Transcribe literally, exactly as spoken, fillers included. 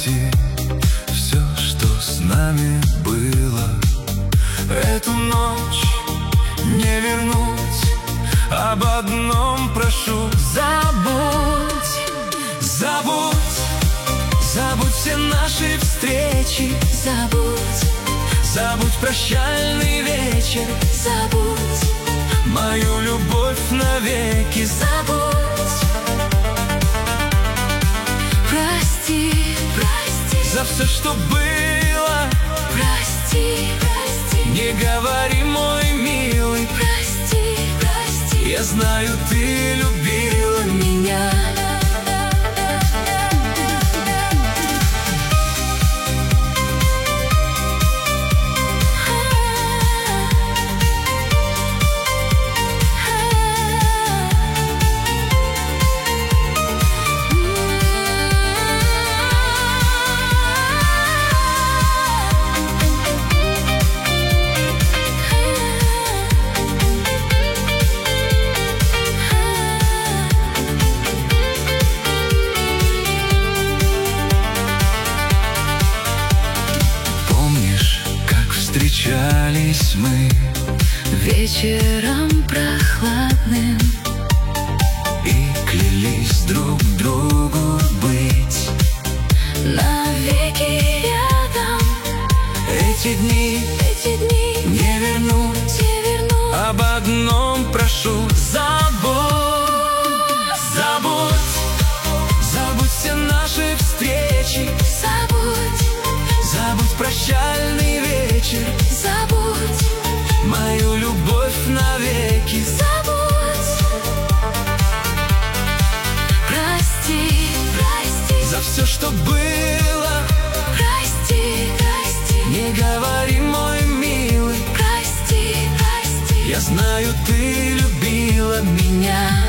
прости все, что с нами было. Эту ночь не вернуть, об одном прошу: забудь, забудь, забудь все наши встречи, Забудь, забудь прощальный вечер, забудь, мою любовь навеки. забудь. Прости, прости, За все, что было, прости, прости, не говори, мой милый. прости, прости, Я знаю, ты любила меня. Встречались мы вечером прохладным и клялись друг другу быть навеки рядом. Эти дни, Эти дни не вернуть, не верну. об одном прошу: забудь, забудь, забудь все наши встречи, Забудь, забудь прощальный вечер, забудь, мою любовь навеки. забудь. Прости, прости, За все, что было, прости, прости, не говори, мой милый. прости, прости, Я знаю, ты любила меня.